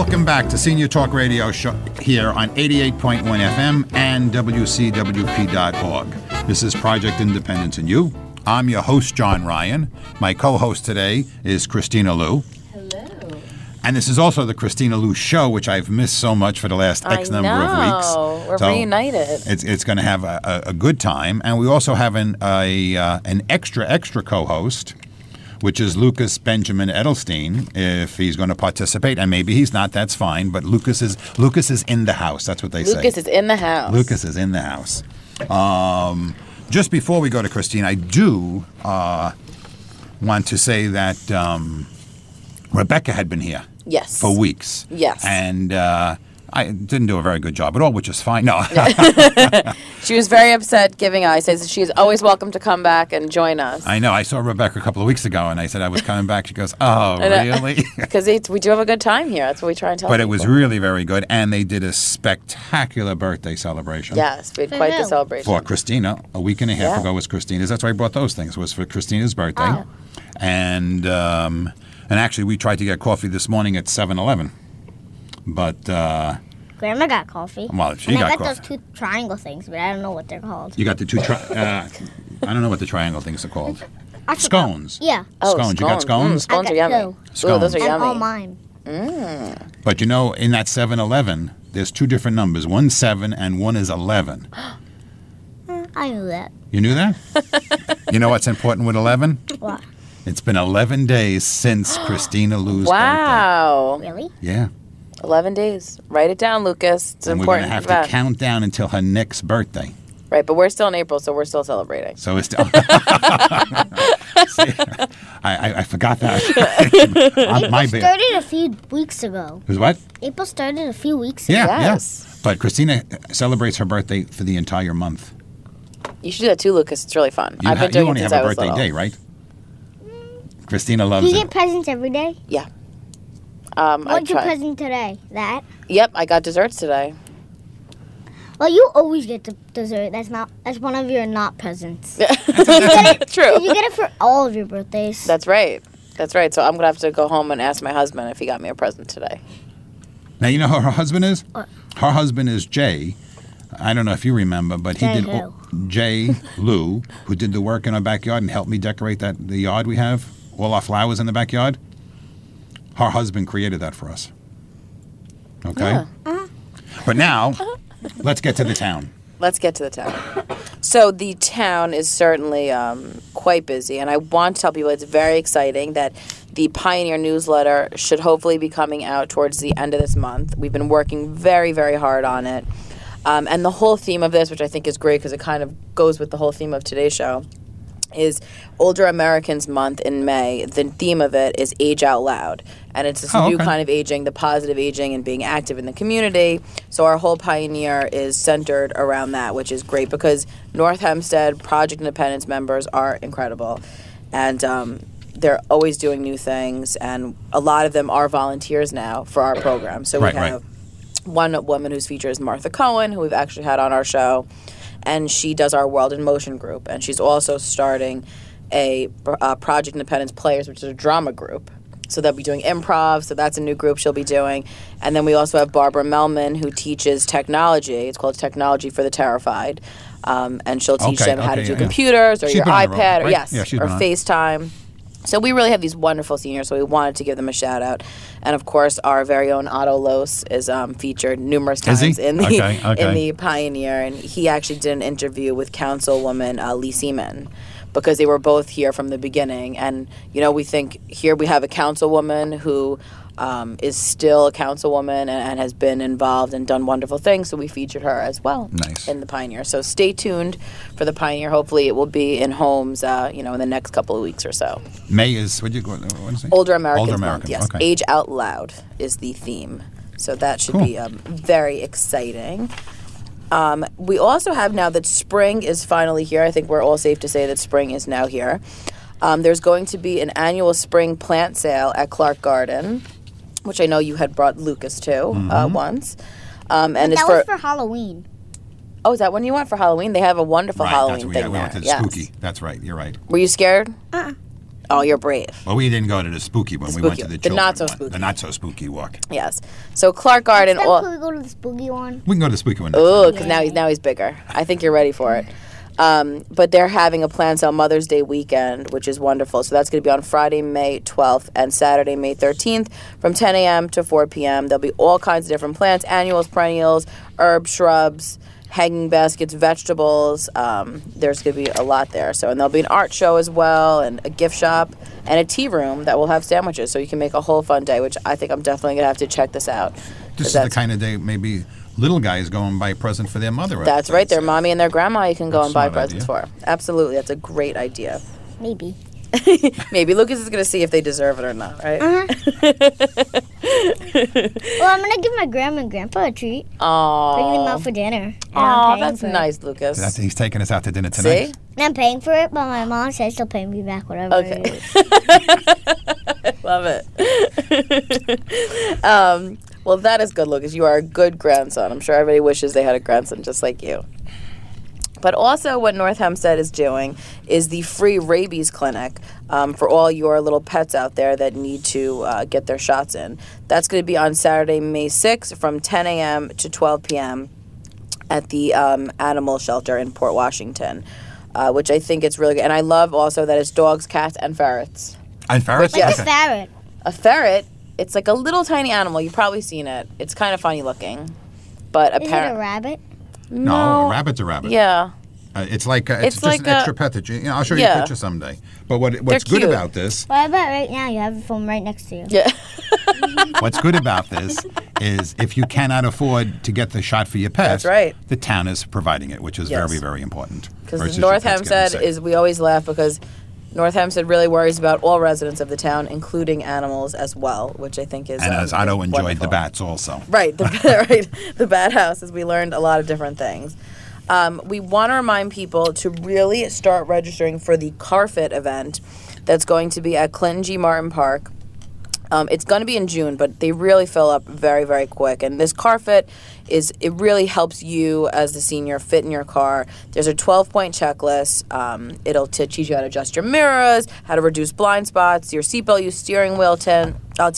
Welcome back to Senior Talk Radio Show here on 88.1 FM and WCWP.org. This is Project Independence and You. I'm your host, John Ryan. My co-host today is Christina Liu. Hello. And this is also the Christina Liu Show, which I've missed so much for the last X number of weeks. We're reunited. It's going to have a good time. And we also have an extra co-host, which is Lucas Benjamin Edelstein, if he's going to participate. And maybe he's not, that's fine. But Lucas is in the house. That's what they say. Lucas is in the house. Lucas is in the house. Just before we go to Christine, I do want to say that Rebecca had been here. Yes. For weeks. Yes. And I didn't do a very good job at all, which is fine. No. She was very upset giving us. Says she's always welcome to come back and join us. I know. I saw Rebecca a couple of weeks ago, and I said I was coming back. She goes, "Oh, really?" Because we do have a good time here. That's what we try and tell But people. it was really very good, and they did a spectacular birthday celebration. Yes, we had quite the celebration. For Christina. A week and a half ago was Christina's. That's why I brought those things. It was for Christina's birthday. Oh. And actually, we tried to get coffee this morning at 7-Eleven. But Grandma got coffee. Well, she and got I got coffee. those two triangle things, but I don't know what they're called. You got the two I don't know what the triangle things are called. I forgot. Scones. Yeah. Scones. You got scones? Scones I are got yummy. two. Ooh, those are And yummy. all mine. But you know, in that 7-Eleven, there's two different numbers. One's 7 and one is 11. I knew that. You knew that? You know what's important with 11? What? It's been 11 days since Christina Liu's Wow. Really? birthday. Yeah. 11 days. Write it down, Lucas. It's And we're going important. to have to count down until her next birthday. Right, but we're still in April, so we're still celebrating. So it's still. See, I forgot that. My bad. Started a few weeks ago. It was what? April started a few weeks ago. Yeah, Yes. yeah. But Christina celebrates her birthday for the entire month. You should do that too, Lucas. It's really fun. You, I've been doing you it only since have I a was birthday little. day, right? Christina Do loves you it. get presents every day? Yeah. What's your I tried. present today? That? Yep, I got desserts today. Well, you always get the dessert. That's one of your not presents. True. You get it for all of your birthdays. That's right. That's right. So I'm going to have to go home and ask my husband if he got me a present today. Now, you know who her husband is? What? Her husband is Jay. I don't know if you remember, but he Jay did who? Jay Liu, who did the work in our backyard and helped me decorate the yard we have, all our flowers in the backyard. Her husband created that for us. Okay? Yeah. But now, let's get to the town. Let's get to the town. So the town is certainly quite busy, and I want to tell people it's very exciting that the Pioneer newsletter should hopefully be coming out towards the end of this month. We've been working very, very hard on it. And the whole theme of this, which I think is great because it kind of goes with the whole theme of today's show, is Older Americans Month in May. The theme of it is Age Out Loud. And it's this new kind of aging, the positive aging and being active in the community. So our whole Pioneer is centered around that, which is great because North Hempstead Project Independence members are incredible. And they're always doing new things. And a lot of them are volunteers now for our program. So we have one woman who's featured is Martha Cohen, who we've actually had on our show. And she does our World in Motion group. And she's also starting a Project Independence Players, which is a drama group. So they'll be doing improv. So that's a new group she'll be doing. And then we also have Barbara Melman, who teaches technology. It's called Technology for the Terrified. And she'll teach them how to do computers or your iPad or FaceTime. So we really have these wonderful seniors, so we wanted to give them a shout-out. And, of course, our very own Otto Los is featured numerous times in the Pioneer. And he actually did an interview with Councilwoman Lee Seaman because they were both here from the beginning. And, you know, we think here we have a councilwoman who is still a councilwoman and has been involved and done wonderful things. So we featured her as well in the Pioneer. So stay tuned for the Pioneer. Hopefully it will be in homes, in the next couple of weeks or so. May is, what is it? Older Americans Month, yes. Okay. Age Out Loud is the theme. So that should be very exciting. We also have now that spring is finally here. I think we're all safe to say that spring is now here. There's going to be an annual spring plant sale at Clark Garden, which I know you had brought Lucas to once. And it's was for Halloween. Oh, is that when you went for Halloween? They have a wonderful Halloween thing we there. went to Spooky. That's right. You're right. Were you scared? Oh, you're brave. Well, we didn't go to the spooky one. We went to the The children not so one. spooky. The not so spooky walk. Yes. So Clark Garden. Next time, could we go to the spooky one? We can go to the spooky one. Next Oh, time. because now he's bigger. I think you're ready for it. But they're having a planned sale Mother's Day weekend, which is wonderful. So that's going to be on Friday, May 12th and Saturday, May 13th from 10 a.m. to 4 p.m. There'll be all kinds of different plants, annuals, perennials, herbs, shrubs, hanging baskets, vegetables. There's going to be a lot there. So, and there'll be an art show as well, and a gift shop, and a tea room that will have sandwiches. So you can make a whole fun day, which I think I'm definitely going to have to check this out. This is the kind of day maybe little guys go and buy a present for their mother. That's right. Their mommy and their grandma you can go and buy Smart presents idea. for. Absolutely. That's a great idea. Maybe. Maybe Lucas is going to see if they deserve it or not, right? Well, I'm gonna give my grandma and grandpa a treat. Bring them out Aww. for dinner. And Aw, I'm paying that's for it. nice, Lucas. He's taking us out to dinner tonight. See? And I'm paying for it, but my mom says she'll pay me back whatever Okay. it is. Love it. Well, that is good, Lucas. You are a good grandson. I'm sure everybody wishes they had a grandson just like you. But also what North Hempstead is doing is the free rabies clinic for all your little pets out there that need to get their shots in. That's going to be on Saturday, May 6th from 10 a.m. to 12 p.m. at the animal shelter in Port Washington, which I think it's really good. And I love also that it's dogs, cats, and ferrets. And ferrets? Like Yes. a ferret. A ferret, it's like a little tiny animal. You've probably seen it. It's kind of funny looking. But Is it a apparently... rabbit? No, a rabbit's a rabbit. Yeah. It's like it's just like an extra pet that you know, I'll show you a Yeah. picture someday. But what's good cute. about this? Well, I bet right now you have a phone right next to you. Yeah. What's good about this is if you cannot afford to get the shot for your pet, That's right. the town is providing it, which is Yes. very, very important. Because versus North your pets getting Hempstead sick. is, we always laugh because North Hempstead really worries about all residents of the town, including animals as well, which I think is And as Otto enjoyed wonderful. the bats also. Right, the bat house, as we learned a lot of different things. We want to remind people to really start registering for the Carfit event that's going to be at Clinton G. Martin Park. It's going to be in June, but they really fill up very, very quick. And this Carfit it really helps you as the senior fit in your car. There's a 12-point checklist. It'll teach you how to adjust your mirrors, how to reduce blind spots, your seatbelt use, steering wheel tilt.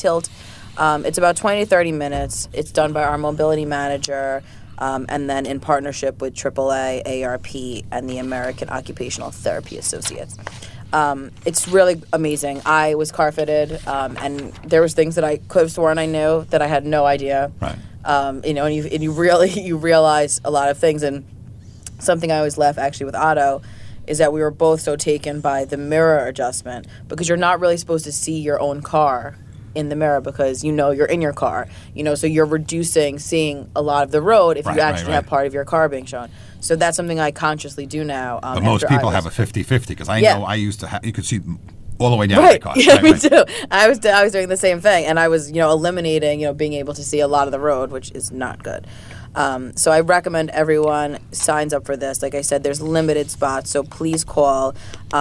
It's about 20 to 30 minutes. It's done by our mobility manager. And then in partnership with AAA, AARP, and the American Occupational Therapy Associates. It's really amazing. I was car fitted, and there was things that I could have sworn I knew that I had no idea. Right. And you realize a lot of things. And something I always laugh actually with Otto is that we were both so taken by the mirror adjustment because you're not really supposed to see your own car in the mirror because you're in your car, so you're reducing seeing a lot of the road if you actually have part of your car being shown. So that's something I consciously do now. But most people have a 50-50 because I know I used to have, you could see all the way down Right. the car. Yeah, Right, me right. too. I was doing the same thing, and I was eliminating being able to see a lot of the road, which is not good. So I recommend everyone signs up for this. Like I said, there's limited spots, so please call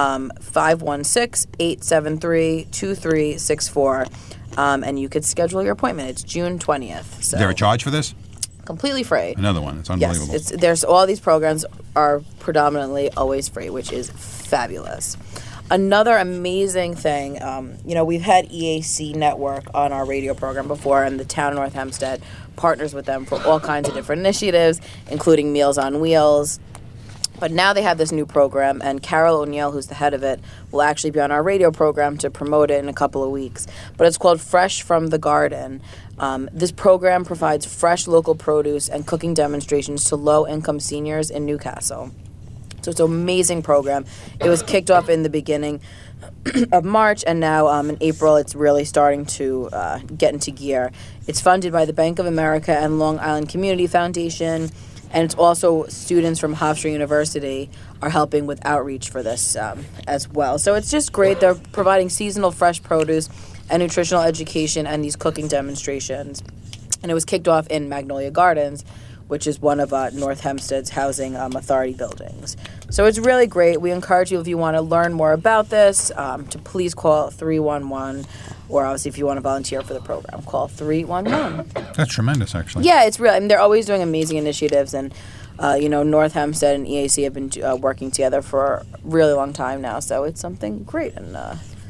516-873-2364, and you could schedule your appointment. It's June 20th. So Is there a charge for this? completely free. Another one. It's unbelievable. Yes, there's all these programs are predominantly always free, which is fabulous. Another amazing thing, we've had EAC Network on our radio program before, and the town of North Hempstead partners with them for all kinds of different initiatives, including Meals on Wheels. But now they have this new program, and Carol O'Neill, who's the head of it, will actually be on our radio program to promote it in a couple of weeks. But it's called Fresh from the Garden. This program provides fresh local produce and cooking demonstrations to low-income seniors in Newcastle. So it's an amazing program. It was kicked off in the beginning of March, and now in April it's really starting to get into gear. It's funded by the Bank of America and Long Island Community Foundation, and it's also students from Hofstra University are helping with outreach for this as well. So it's just great. They're providing seasonal fresh produce and nutritional education and these cooking demonstrations. And it was kicked off in Magnolia Gardens, which is one of North Hempstead's housing authority buildings. So it's really great. We encourage you, if you want to learn more about this, to please call 311, or obviously if you want to volunteer for the program, call 311. That's tremendous, actually. Yeah, it's real. I mean, they're always doing amazing initiatives, and North Hempstead and EAC have been working together for a really long time now. So it's something great, and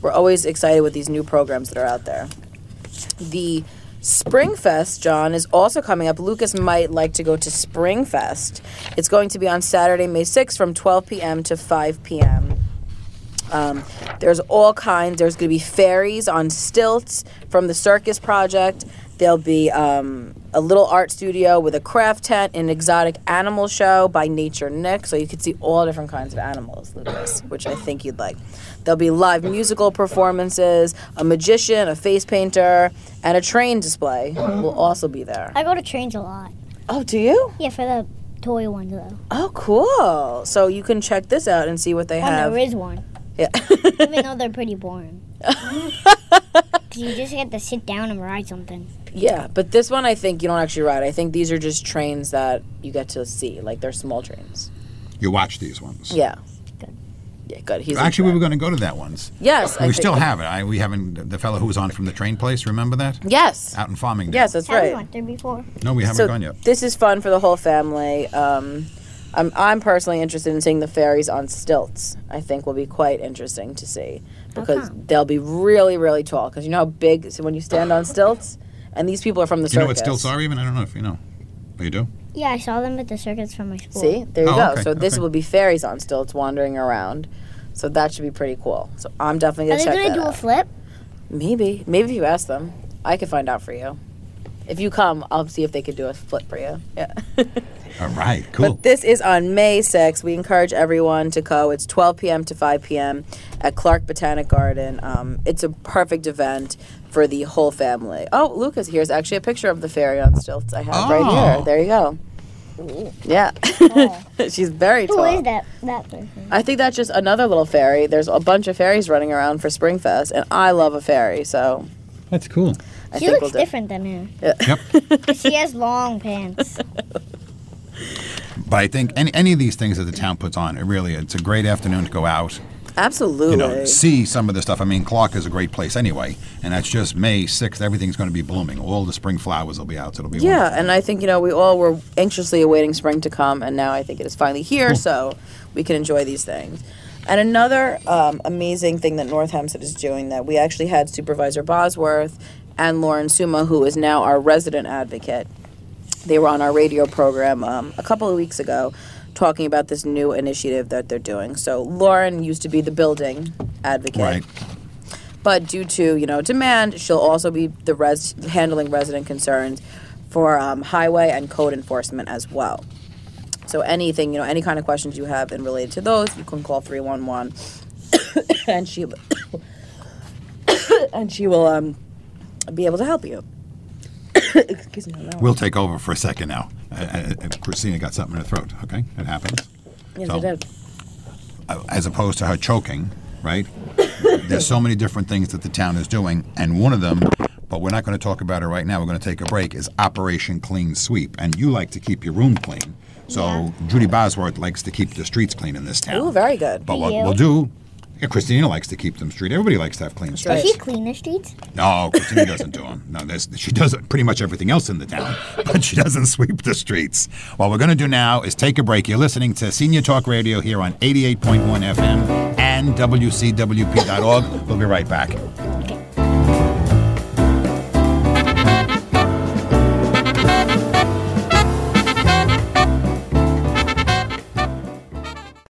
we're always excited with these new programs that are out there. The Springfest, John, is also coming up. Lucas might like to go to Springfest. It's going to be on Saturday, May 6th from 12 p.m. to 5 p.m. There's all kinds. There's going to be fairies on stilts from the Circus Project. There'll be a little art studio with a craft tent, an exotic animal show by Nature Nick, so you can see all different kinds of animals, Lucas, which I think you'd like. There'll be live musical performances, a magician, a face painter, and a train display will also be there. I go to trains a lot. Oh, do you? Yeah, for the toy ones though. Oh, cool. So you can check this out and see what they have. There is one. Yeah. Even though they're pretty boring. You just get to sit down and ride something. Yeah, but this one I think you don't actually ride. I think these are just trains that you get to see. Like, they're small trains. You watch these ones. Yeah. Good. Yeah, good. He's Actually, we were going to go to that once. Yes. We still have it. We haven't. The fellow who was on from the train place, remember that? Yes. Out in Farmingdale. Yes, that's Have we right. went there before? No, we haven't So gone yet. this is fun for the whole family. I'm personally interested in seeing the fairies on stilts. I think will be quite interesting to see because they'll be really, really tall. Because you know how big so when you stand on stilts, and these people are from the Do you know circus. what stilts are even? I don't know if you know. Oh, you do? Yeah, I saw them at the circus from my school. See, there you Oh, go. okay, So this okay. will be fairies on stilts wandering around. So that should be pretty cool. So I'm definitely Are gonna they check gonna that do a out. flip? Maybe if you ask them, I could find out for you. If you come, I'll see if they could do a flip for you. Yeah. All right, cool. But this is on May 6th. We encourage everyone to go. It's 12 p.m. to 5 p.m. at Clark Botanic Garden. It's a perfect event for the whole family. Oh, Lucas, here's actually a picture of the fairy on stilts I have right Oh. here. There you go. Yeah. Oh. She's very tall. Who is that person? I think that's just another little fairy. There's a bunch of fairies running around for Springfest, and I love a fairy, so That's cool. I She think looks we'll do. different than him. Yep. She has long pants. But I think any of these things that the town puts on, it's a great afternoon to go out. Absolutely. See some of the stuff. I mean, Clark is a great place anyway, and that's just May 6th. Everything's going to be blooming. All the spring flowers will be out. So it'll be Yeah, wonderful. and I think, we all were anxiously awaiting spring to come, and now I think it is finally here, so we can enjoy these things. And another amazing thing that North Hempstead is doing that we actually had Supervisor Bosworth and Lauren Suma, who is now our resident advocate. They were on our radio program a couple of weeks ago talking about this new initiative that they're doing. So Lauren used to be the building advocate. Right. But due to, demand, she'll also be the handling resident concerns for highway and code enforcement as well. So anything, any kind of questions you have and related to those, you can call 311 and she will be able to help you. Excuse me. No. We'll take over for a second now. Christina got something in her throat, okay? It happens. Yes, So- I did. As opposed to her choking, right? There's so many different things that the town is doing, and one of them, but we're not going to talk about it right now, we're going to take a break, is Operation Clean Sweep. And you like to keep your room clean. So Judy Bosworth likes to keep the streets clean in this town. Ooh, very good. But what You? we'll do, Christina likes to keep them straight. Everybody likes to have clean streets. right. Does she clean the streets? No, Christina doesn't do them. No, she does pretty much everything else in the town, but she doesn't sweep the streets. What we're going to do now is take a break. You're listening to Senior Talk Radio here on 88.1 FM and WCWP.org. We'll be right back.